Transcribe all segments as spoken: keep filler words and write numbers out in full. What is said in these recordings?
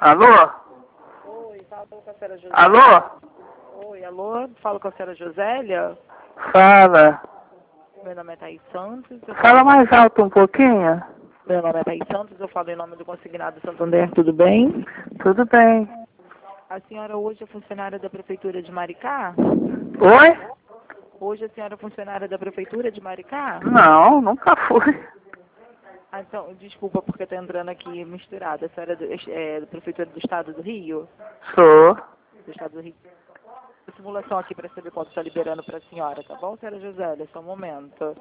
Alô? Oi, falo com a senhora Josélia. Alô? Oi, alô, falo com a senhora Josélia. Fala. Meu nome é Thaís Santos. Eu Fala falo... mais alto um pouquinho. Meu nome é Thaís Santos, eu falo em nome do Consignado Santander, tudo bem? Tudo bem. A senhora hoje é funcionária da Prefeitura de Maricá? Oi? Hoje a senhora é funcionária da Prefeitura de Maricá? Não, nunca fui. Ah, então, desculpa porque está entrando aqui misturada. A senhora é, do, é da Prefeitura do Estado do Rio? Sou. Do Estado do Rio. Simulação aqui para saber quanto está liberando para a senhora, tá bom, senhora Josélia? Só um momento.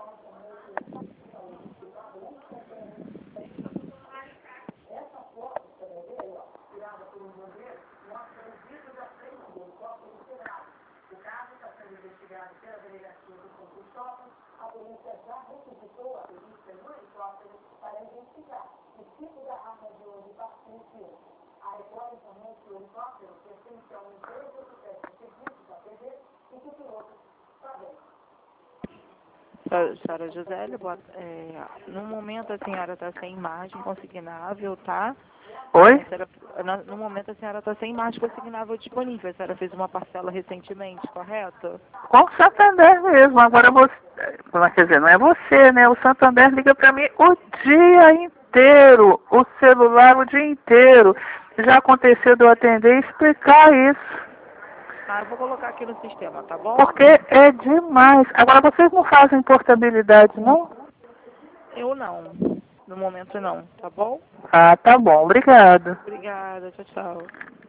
Senhora Josélia, boa, é, no momento a senhora está sem imagem consignável, tá? Oi? A senhora, no momento a senhora está sem imagem consignável disponível. A senhora fez uma parcela recentemente, correto? Com o Santander mesmo. Agora você... Quer dizer, não é você, né? O Santander liga pra mim o dia inteiro. O celular o dia inteiro. Já aconteceu de eu atender e explicar isso. Ah, eu vou colocar aqui no sistema, tá bom? Porque é demais. Agora vocês não fazem portabilidade, não? Eu não. No momento não, tá bom? Ah, tá bom. Obrigado. Obrigada, tchau, tchau.